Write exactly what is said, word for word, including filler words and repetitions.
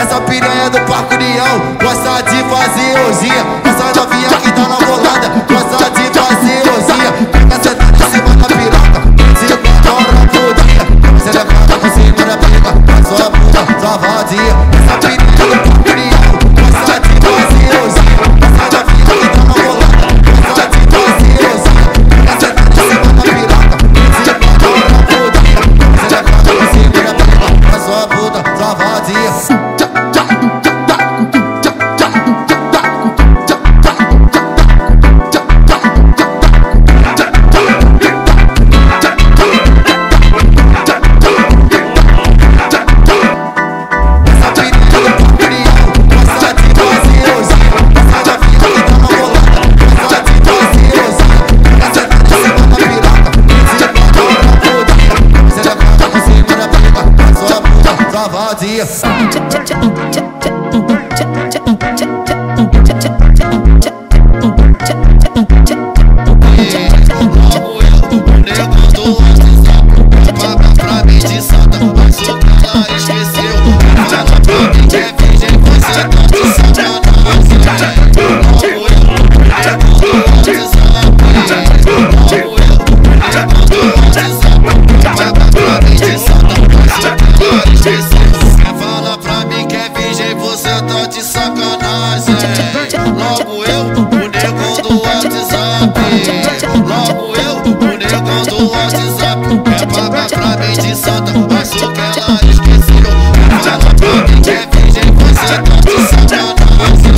Essa piranha do Parque União gosta de fazer orgia. Essa novinha que tá na bolada gosta de fazer orgia. Fica sentada em cima da piroca, se prepara pro dia. Você levanta por cima da pica, a sua bunda, sua vadia. Essa piranha do Parque União gosta de fazer orgia. Essa novinha que tá na bolada gosta de fazer orgia. Fica sentada em cima da piroca, se prepara pro dia. Você levanta por cima da pica, a sua bunda, sua vadia. Vadia. Fala pra mim que é virgem, você tá de sacanagem. Logo eu, o negão do WhatsApp. Logo eu, o negão do WhatsApp. Quer pagar pra mim de santa, acho que ela esqueceu. Fala pra mim que é virgem, você tá de sacanagem.